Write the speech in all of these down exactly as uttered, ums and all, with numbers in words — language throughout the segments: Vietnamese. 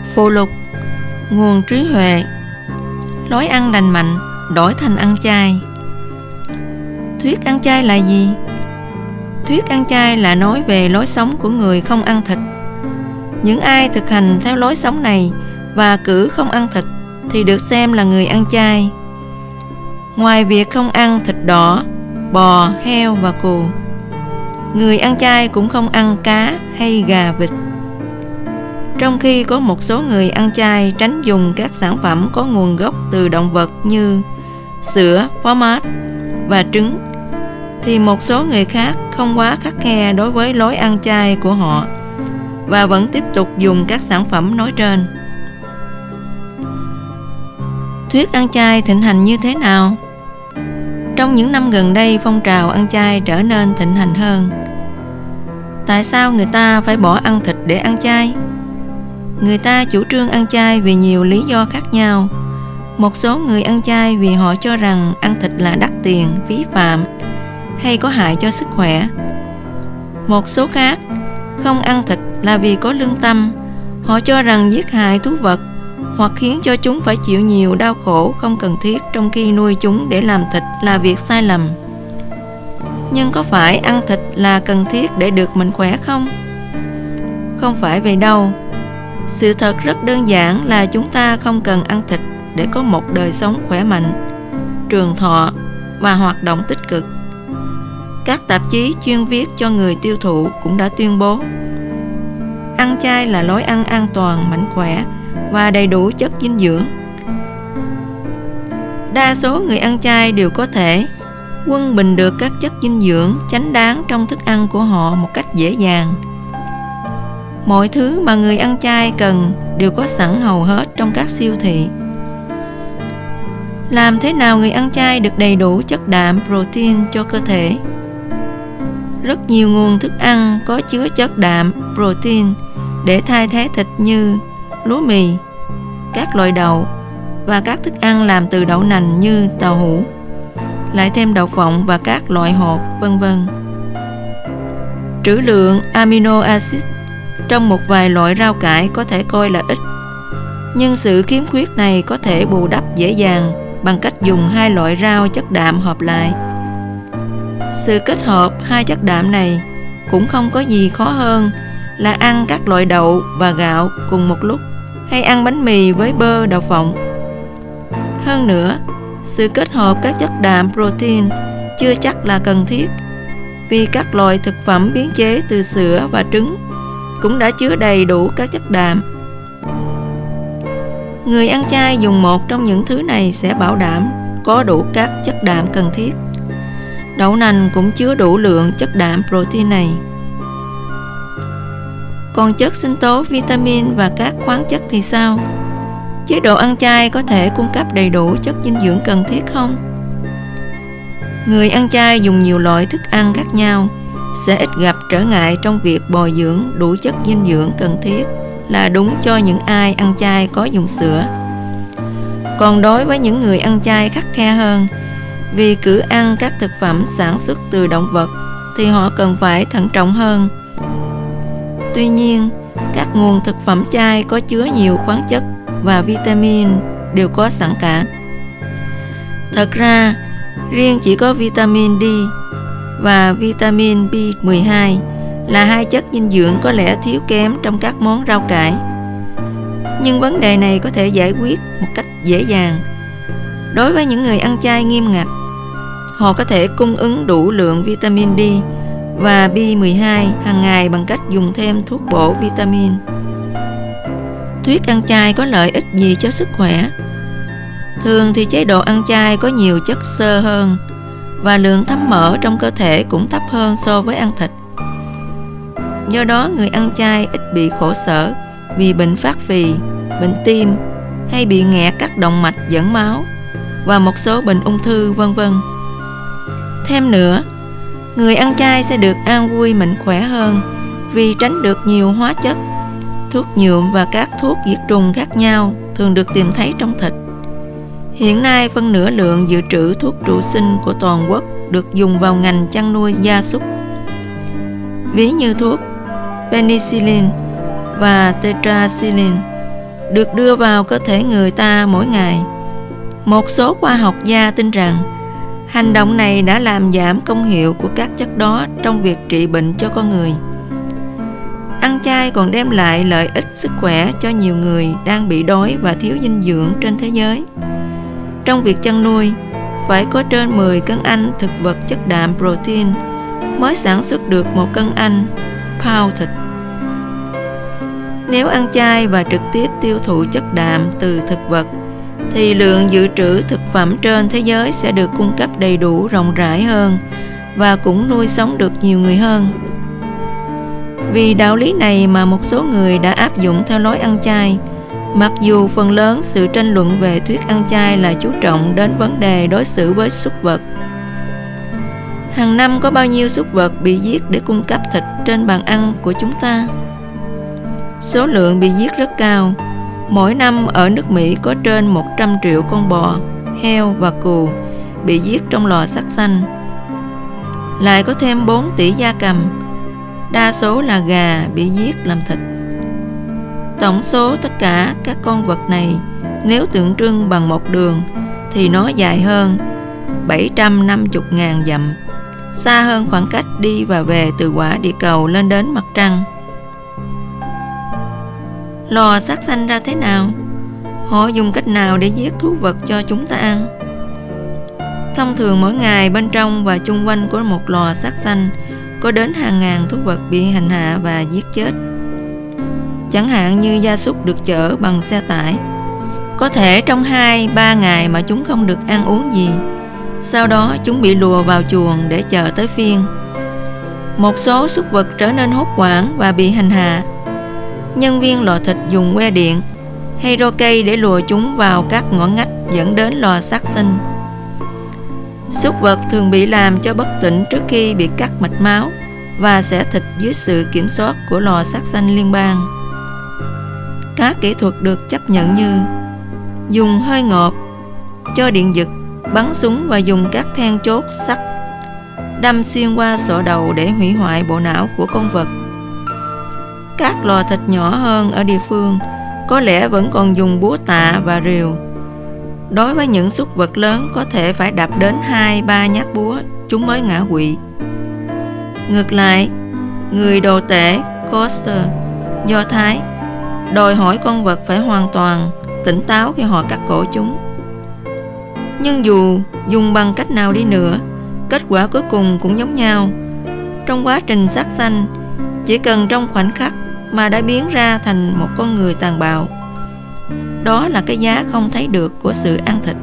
Phụ lục: nguồn trí huệ. Lối ăn lành mạnh đổi thành ăn chay. Thuyết ăn chay là gì? Thuyết ăn chay là nói về lối sống của người không ăn thịt. Những ai thực hành theo lối sống này và cử không ăn thịt thì được xem là người ăn chay. Ngoài việc không ăn thịt đỏ, bò, heo và cừu, người ăn chay cũng không ăn cá hay gà vịt. Trong khi có một số người ăn chay tránh dùng các sản phẩm có nguồn gốc từ động vật như sữa, phó mát và trứng, thì một số người khác không quá khắt khe đối với lối ăn chay của họ và vẫn tiếp tục dùng các sản phẩm nói trên. Thuyết ăn chay thịnh hành như thế nào? Trong những năm gần đây, phong trào ăn chay trở nên thịnh hành hơn. Tại sao người ta phải bỏ ăn thịt để ăn chay? Người ta chủ trương ăn chay vì nhiều lý do khác nhau. Một số người ăn chay vì họ cho rằng ăn thịt là đắt tiền, phí phạm hay có hại cho sức khỏe. Một số khác không ăn thịt là vì có lương tâm. Họ cho rằng giết hại thú vật hoặc khiến cho chúng phải chịu nhiều đau khổ không cần thiết trong khi nuôi chúng để làm thịt là việc sai lầm. Nhưng có phải ăn thịt là cần thiết để được mạnh khỏe không? Không phải vậy đâu. Sự thật rất đơn giản là chúng ta không cần ăn thịt để có một đời sống khỏe mạnh, trường thọ và hoạt động tích cực. Các tạp chí chuyên viết cho người tiêu thụ cũng đã tuyên bố ăn chay là lối ăn an toàn, mạnh khỏe và đầy đủ chất dinh dưỡng. Đa số người ăn chay đều có thể quân bình được các chất dinh dưỡng chánh đáng trong thức ăn của họ một cách dễ dàng. Mọi thứ mà người ăn chay cần đều có sẵn hầu hết trong các siêu thị. Làm thế nào người ăn chay được đầy đủ chất đạm, protein cho cơ thể? Rất nhiều nguồn thức ăn có chứa chất đạm, protein để thay thế thịt như lúa mì, các loại đậu và các thức ăn làm từ đậu nành như tàu hũ, lại thêm đậu phộng và các loại hột, vân vân. Trữ lượng amino acid trong một vài loại rau cải có thể coi là ít, nhưng sự khiếm khuyết này có thể bù đắp dễ dàng bằng cách dùng hai loại rau chất đạm hợp lại. Sự kết hợp hai chất đạm này cũng không có gì khó hơn là ăn các loại đậu và gạo cùng một lúc, hay ăn bánh mì với bơ, đậu phộng. Hơn nữa, sự kết hợp các chất đạm protein chưa chắc là cần thiết, vì các loại thực phẩm biến chế từ sữa và trứng cũng đã chứa đầy đủ các chất đạm. Người ăn chay dùng một trong những thứ này sẽ bảo đảm có đủ các chất đạm cần thiết. Đậu nành cũng chứa đủ lượng chất đạm protein này. Còn chất sinh tố, vitamin và các khoáng chất thì sao? Chế độ ăn chay có thể cung cấp đầy đủ chất dinh dưỡng cần thiết không? Người ăn chay dùng nhiều loại thức ăn khác nhau sẽ ít gặp trở ngại trong việc bồi dưỡng đủ chất dinh dưỡng cần thiết, là đúng cho những ai ăn chay có dùng sữa. Còn đối với những người ăn chay khắt khe hơn, vì cứ ăn các thực phẩm sản xuất từ động vật, thì họ cần phải thận trọng hơn. Tuy nhiên, các nguồn thực phẩm chay có chứa nhiều khoáng chất và vitamin đều có sẵn cả. Thật ra, riêng chỉ có vitamin D và vitamin B mười hai là hai chất dinh dưỡng có lẽ thiếu kém trong các món rau cải. Nhưng vấn đề này có thể giải quyết một cách dễ dàng. Đối với những người ăn chay nghiêm ngặt, họ có thể cung ứng đủ lượng vitamin D và B mười hai hàng ngày bằng cách dùng thêm thuốc bổ vitamin. Thuyết ăn chay có lợi ích gì cho sức khỏe? Thường thì chế độ ăn chay có nhiều chất xơ hơn và lượng thấm mỡ trong cơ thể cũng thấp hơn so với ăn thịt. Do đó người ăn chay ít bị khổ sở vì bệnh phát phì, bệnh tim hay bị nghẹt các động mạch dẫn máu và một số bệnh ung thư, vân vân. Thêm nữa, người ăn chay sẽ được an vui, mạnh khỏe hơn vì tránh được nhiều hóa chất, thuốc nhuộm và các thuốc diệt trùng khác nhau thường được tìm thấy trong thịt. Hiện nay, phân nửa lượng dự trữ thuốc trụ sinh của toàn quốc được dùng vào ngành chăn nuôi gia súc, ví như thuốc penicillin và tetracycline, được đưa vào cơ thể người ta mỗi ngày. Một số khoa học gia tin rằng hành động này đã làm giảm công hiệu của các chất đó trong việc trị bệnh cho con người. Ăn chay còn đem lại lợi ích sức khỏe cho nhiều người đang bị đói và thiếu dinh dưỡng trên thế giới. Trong việc chăn nuôi, phải có trên mười cân anh thực vật chất đạm protein mới sản xuất được một cân anh pound thịt. Nếu ăn chay và trực tiếp tiêu thụ chất đạm từ thực vật, thì lượng dự trữ thực phẩm trên thế giới sẽ được cung cấp đầy đủ, rộng rãi hơn và cũng nuôi sống được nhiều người hơn. Vì đạo lý này mà một số người đã áp dụng theo lối ăn chay, mặc dù phần lớn sự tranh luận về thuyết ăn chay là chú trọng đến vấn đề đối xử với súc vật. Hàng năm có bao nhiêu súc vật bị giết để cung cấp thịt trên bàn ăn của chúng ta? Số lượng bị giết rất cao. Mỗi năm ở nước Mỹ có trên một trăm triệu con bò, heo và cừu bị giết trong lò sát sanh. Lại có thêm bốn tỷ gia cầm, đa số là gà bị giết làm thịt. Tổng số tất cả các con vật này nếu tượng trưng bằng một đường thì nó dài hơn bảy trăm năm mươi nghìn dặm, xa hơn khoảng cách đi và về từ quả địa cầu lên đến mặt trăng. Lò sát sanh ra thế nào? Họ dùng cách nào để giết thú vật cho chúng ta ăn? Thông thường mỗi ngày bên trong và chung quanh của một lò sát sanh có đến hàng ngàn thú vật bị hành hạ và giết chết. Chẳng hạn như gia súc được chở bằng xe tải. Có thể trong hai ba ngày mà chúng không được ăn uống gì. Sau đó chúng bị lùa vào chuồng để chờ tới phiên. Một số súc vật trở nên hốt hoảng và bị hành hạ. Nhân viên lò thịt dùng que điện hay rô cây để lùa chúng vào các ngõ ngách dẫn đến lò sát sanh. Súc vật thường bị làm cho bất tỉnh trước khi bị cắt mạch máu và xẻ thịt dưới sự kiểm soát của lò sát sanh liên bang. Các kỹ thuật được chấp nhận như dùng hơi ngọt, cho điện giật, bắn súng và dùng các then chốt sắt đâm xuyên qua sọ đầu để hủy hoại bộ não của con vật. Các lò thịt nhỏ hơn ở địa phương có lẽ vẫn còn dùng búa tạ và rìu. Đối với những súc vật lớn có thể phải đập đến hai ba nhát búa chúng mới ngã quỵ. Ngược lại, người đồ tể Kosher Do Thái đòi hỏi con vật phải hoàn toàn tỉnh táo khi họ cắt cổ chúng. Nhưng dù dùng bằng cách nào đi nữa, kết quả cuối cùng cũng giống nhau. Trong quá trình sát sanh, chỉ cần trong khoảnh khắc mà đã biến ra thành một con người tàn bạo. Đó là cái giá không thấy được của sự ăn thịt.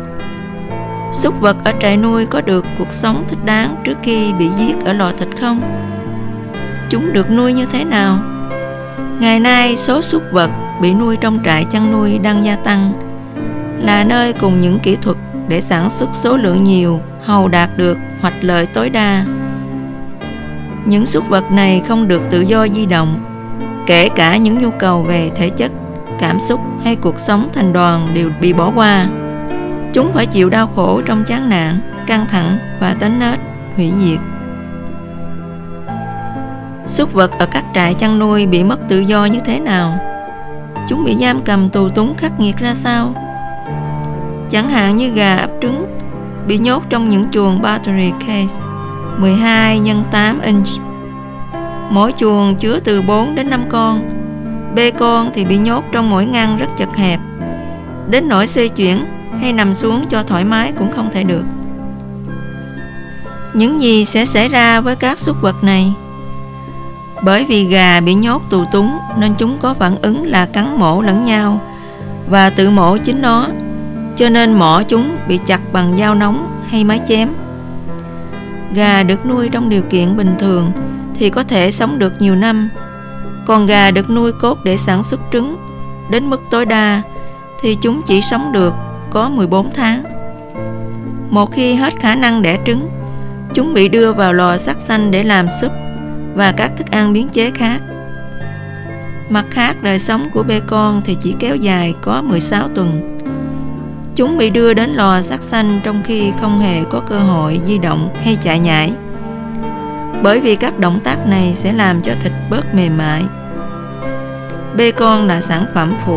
Súc vật ở trại nuôi có được cuộc sống thích đáng trước khi bị giết ở lò thịt không? Chúng được nuôi như thế nào? Ngày nay số súc vật bị nuôi trong trại chăn nuôi đang gia tăng, là nơi cùng những kỹ thuật để sản xuất số lượng nhiều hầu đạt được hoạch lợi tối đa. Những súc vật này không được tự do di động, kể cả những nhu cầu về thể chất, cảm xúc hay cuộc sống thành đoàn đều bị bỏ qua. Chúng phải chịu đau khổ trong chán nản, căng thẳng và tính nết hủy diệt. Súc vật ở các trại chăn nuôi bị mất tự do như thế nào? Chúng bị giam cầm tù túng khắc nghiệt ra sao? Chẳng hạn như gà ấp trứng bị nhốt trong những chuồng battery case mười hai nhân tám inch. Mỗi chuồng chứa từ bốn đến năm con. Bê con thì bị nhốt trong mỗi ngăn rất chật hẹp, đến nỗi xoay chuyển hay nằm xuống cho thoải mái cũng không thể được. Những gì sẽ xảy ra với các súc vật này? Bởi vì gà bị nhốt tù túng nên chúng có phản ứng là cắn mổ lẫn nhau và tự mổ chính nó, cho nên mỏ chúng bị chặt bằng dao nóng hay máy chém. Gà được nuôi trong điều kiện bình thường thì có thể sống được nhiều năm. Còn gà được nuôi cốt để sản xuất trứng đến mức tối đa thì chúng chỉ sống được có mười bốn tháng. Một khi hết khả năng đẻ trứng, chúng bị đưa vào lò sát sanh để làm súp và các thức ăn biến chế khác. Mặt khác, đời sống của bê con thì chỉ kéo dài có mười sáu tuần. Chúng bị đưa đến lò sát sanh trong khi không hề có cơ hội di động hay chạy nhảy, bởi vì các động tác này sẽ làm cho thịt bớt mềm mại. Bê con là sản phẩm phụ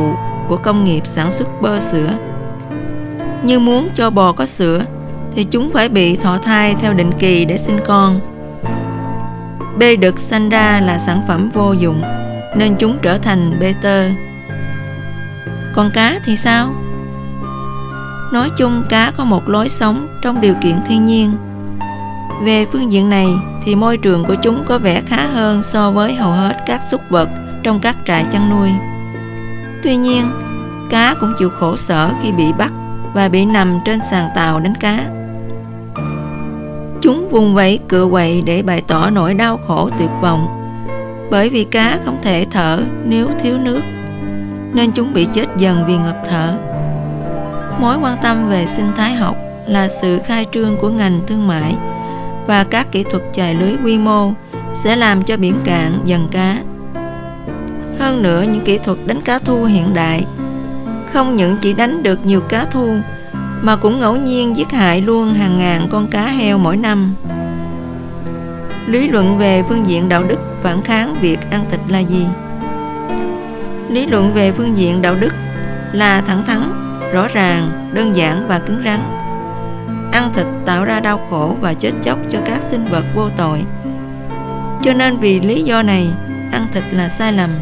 của công nghiệp sản xuất bơ sữa. Như muốn cho bò có sữa thì chúng phải bị thọ thai theo định kỳ để sinh con. Bê đực sanh ra là sản phẩm vô dụng, nên chúng trở thành bê tơ. Còn cá thì sao? Nói chung cá có một lối sống trong điều kiện thiên nhiên. Về phương diện này thì môi trường của chúng có vẻ khá hơn so với hầu hết các súc vật trong các trại chăn nuôi. Tuy nhiên, cá cũng chịu khổ sở khi bị bắt và bị nằm trên sàn tàu đánh cá. Chúng vùng vẫy cựa quậy để bày tỏ nỗi đau khổ tuyệt vọng, bởi vì cá không thể thở nếu thiếu nước, nên chúng bị chết dần vì ngập thở. Mối quan tâm về sinh thái học là sự khai trương của ngành thương mại, và các kỹ thuật chài lưới quy mô sẽ làm cho biển cạn dần cá. Hơn nữa, những kỹ thuật đánh cá thu hiện đại không những chỉ đánh được nhiều cá thu, mà cũng ngẫu nhiên giết hại luôn hàng ngàn con cá heo mỗi năm. Lý luận về phương diện đạo đức phản kháng việc ăn thịt là gì? Lý luận về phương diện đạo đức là thẳng thắn, rõ ràng, đơn giản và cứng rắn. Ăn thịt tạo ra đau khổ và chết chóc cho các sinh vật vô tội. Cho nên vì lý do này, ăn thịt là sai lầm.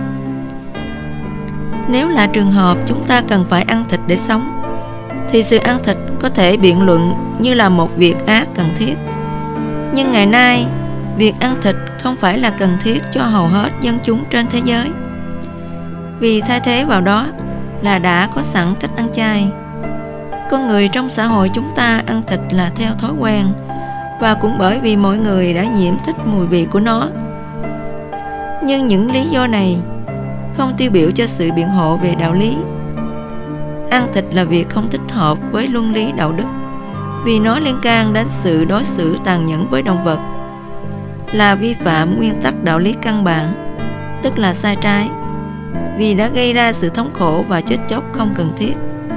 Nếu là trường hợp chúng ta cần phải ăn thịt để sống, thì sự ăn thịt có thể biện luận như là một việc ác cần thiết. Nhưng ngày nay, việc ăn thịt không phải là cần thiết cho hầu hết dân chúng trên thế giới, vì thay thế vào đó là đã có sẵn cách ăn chay. Con người trong xã hội chúng ta ăn thịt là theo thói quen, và cũng bởi vì mọi người đã nhiễm thích mùi vị của nó. Nhưng những lý do này không tiêu biểu cho sự biện hộ về đạo lý. Ăn thịt là việc không thích hợp với luân lý đạo đức, vì nó liên can đến sự đối xử tàn nhẫn với động vật, là vi phạm nguyên tắc đạo lý căn bản, tức là sai trái, vì đã gây ra sự thống khổ và chết chóc không cần thiết.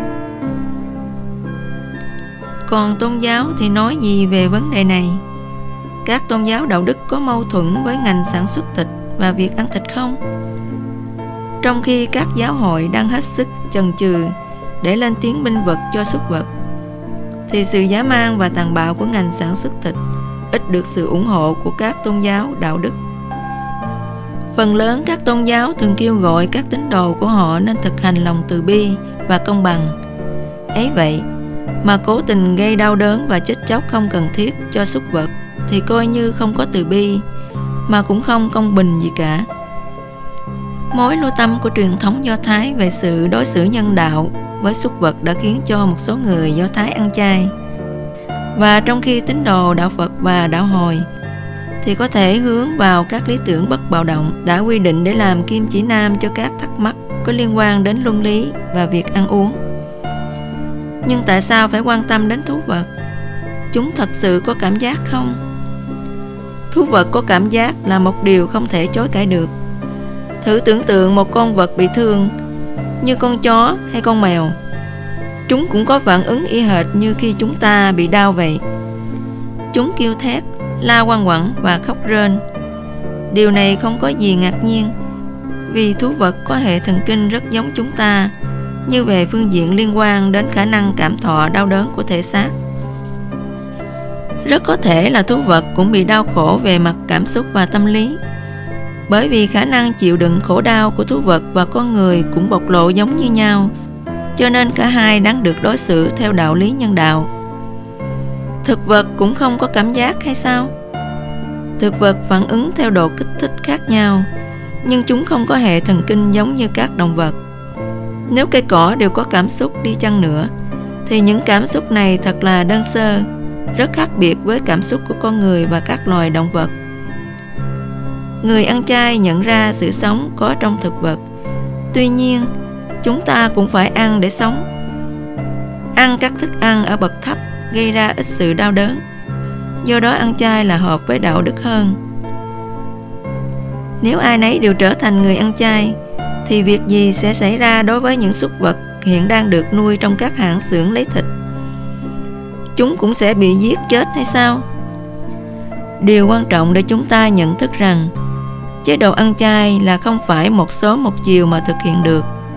Còn tôn giáo thì nói gì về vấn đề này? Các tôn giáo đạo đức có mâu thuẫn với ngành sản xuất thịt và việc ăn thịt không? Trong khi các giáo hội đang hết sức chần chừ để lên tiếng bênh vực cho súc vật, thì sự dã man và tàn bạo của ngành sản xuất thịt ít được sự ủng hộ của các tôn giáo đạo đức. Phần lớn các tôn giáo thường kêu gọi các tín đồ của họ nên thực hành lòng từ bi và công bằng. Ấy vậy mà cố tình gây đau đớn và chết chóc không cần thiết cho súc vật thì coi như không có từ bi, mà cũng không công bình gì cả. Mối lưu tâm của truyền thống Do Thái về sự đối xử nhân đạo với súc vật đã khiến cho một số người Do Thái ăn chay. Và trong khi tín đồ đạo Phật và đạo Hồi thì có thể hướng vào các lý tưởng bất bạo động đã quy định để làm kim chỉ nam cho các thắc mắc có liên quan đến luân lý và việc ăn uống. Nhưng tại sao phải quan tâm đến thú vật? Chúng thật sự có cảm giác không? Thú vật có cảm giác là một điều không thể chối cãi được. Thử tưởng tượng một con vật bị thương như con chó hay con mèo. Chúng cũng có phản ứng y hệt như khi chúng ta bị đau vậy. Chúng kêu thét, la oang oảng và khóc rên. Điều này không có gì ngạc nhiên, vì thú vật có hệ thần kinh rất giống chúng ta, như về phương diện liên quan đến khả năng cảm thọ đau đớn của thể xác. Rất có thể là thú vật cũng bị đau khổ về mặt cảm xúc và tâm lý, bởi vì khả năng chịu đựng khổ đau của thú vật và con người cũng bộc lộ giống như nhau, cho nên cả hai đáng được đối xử theo đạo lý nhân đạo. Thực vật cũng không có cảm giác hay sao? Thực vật phản ứng theo độ kích thích khác nhau, nhưng chúng không có hệ thần kinh giống như các động vật. Nếu cây cỏ đều có cảm xúc đi chăng nữa, thì những cảm xúc này thật là đơn sơ, rất khác biệt với cảm xúc của con người và các loài động vật. Người ăn chay nhận ra sự sống có trong thực vật. Tuy nhiên, chúng ta cũng phải ăn để sống. Ăn các thức ăn ở bậc thấp gây ra ít sự đau đớn. Do đó ăn chay là hợp với đạo đức hơn. Nếu ai nấy đều trở thành người ăn chay, thì việc gì sẽ xảy ra đối với những súc vật hiện đang được nuôi trong các hãng xưởng lấy thịt? Chúng cũng sẽ bị giết chết hay sao? Điều quan trọng để chúng ta nhận thức rằng chế độ ăn chay là không phải một sớm một chiều mà thực hiện được,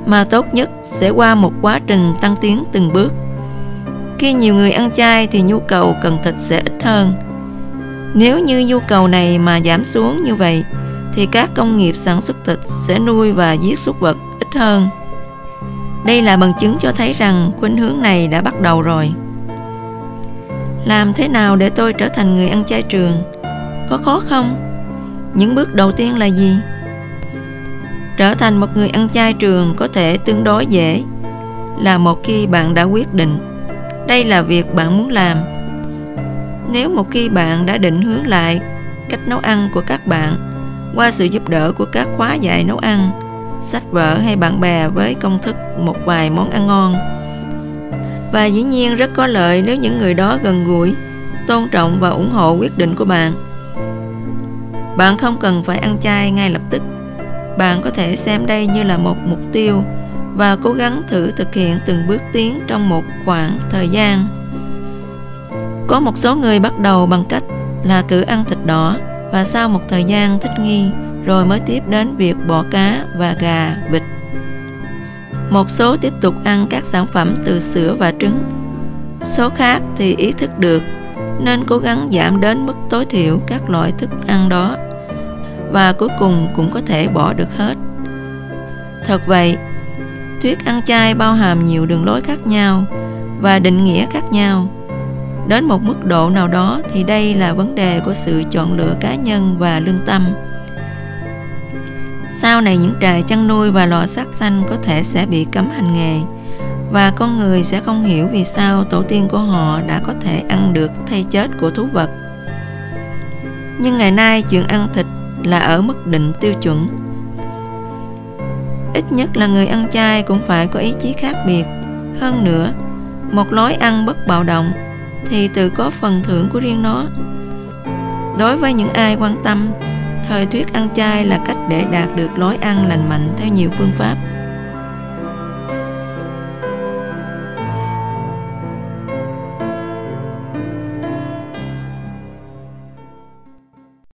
mà tốt nhất sẽ qua một quá trình tăng tiến từng bước. Khi nhiều người ăn chay thì nhu cầu cần thịt sẽ ít hơn. Nếu như nhu cầu này mà giảm xuống như vậy thì các công nghiệp sản xuất thịt sẽ nuôi và giết súc vật ít hơn. Đây là bằng chứng cho thấy rằng khuynh hướng này đã bắt đầu rồi. Làm thế nào để tôi trở thành người ăn chay trường? Có khó không? Những bước đầu tiên là gì? Trở thành một người ăn chay trường có thể tương đối dễ, là một khi bạn đã quyết định đây là việc bạn muốn làm. Nếu một khi bạn đã định hướng lại cách nấu ăn của các bạn qua sự giúp đỡ của các khóa dạy nấu ăn, sách vở hay bạn bè với công thức một vài món ăn ngon. Và dĩ nhiên rất có lợi nếu những người đó gần gũi, tôn trọng và ủng hộ quyết định của bạn. Bạn không cần phải ăn chay ngay lập tức. Bạn có thể xem đây như là một mục tiêu và cố gắng thử thực hiện từng bước tiến trong một khoảng thời gian. Có một số người bắt đầu bằng cách là cứ ăn thịt đỏ và sau một thời gian thích nghi rồi mới tiếp đến việc bỏ cá và gà, vịt. Một số tiếp tục ăn các sản phẩm từ sữa và trứng. Số khác thì ý thức được nên cố gắng giảm đến mức tối thiểu các loại thức ăn đó và cuối cùng cũng có thể bỏ được hết. Thật vậy, thuyết ăn chay bao hàm nhiều đường lối khác nhau và định nghĩa khác nhau. Đến một mức độ nào đó thì đây là vấn đề của sự chọn lựa cá nhân và lương tâm. Sau này những trại chăn nuôi và lò sát sanh có thể sẽ bị cấm hành nghề, và con người sẽ không hiểu vì sao tổ tiên của họ đã có thể ăn được thây chết của thú vật. Nhưng ngày nay chuyện ăn thịt là ở mức định tiêu chuẩn. Ít nhất là người ăn chay cũng phải có ý chí khác biệt. Hơn nữa, một lối ăn bất bạo động thì tự có phần thưởng của riêng nó. Đối với những ai quan tâm, thời thuyết ăn chay là cách để đạt được lối ăn lành mạnh theo nhiều phương pháp.